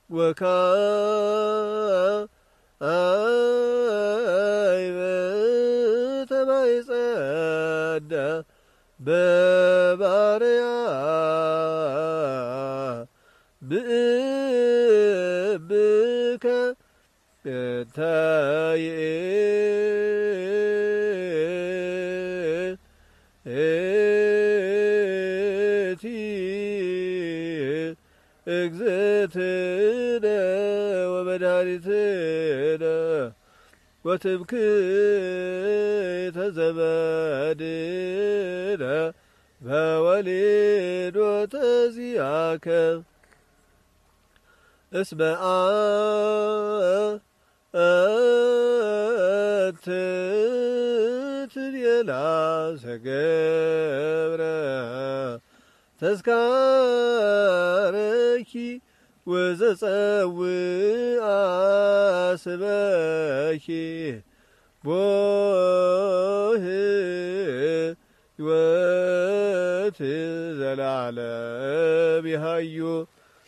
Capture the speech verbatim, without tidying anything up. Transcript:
ወካዕበ ተማይጸዳ በባርያ ብእብከ ታይእቲ እግዝእትነ ወመድኃኒትነ ወትምክሕተ ዘመድነ በወሊዶተ ዚአከ እስመ አንተ ትቤላ ዘገብረ ተዝካረኪ ወዘጸውአ ስመኪ ቦህ ሕይወት ዘላለም ይሃዩ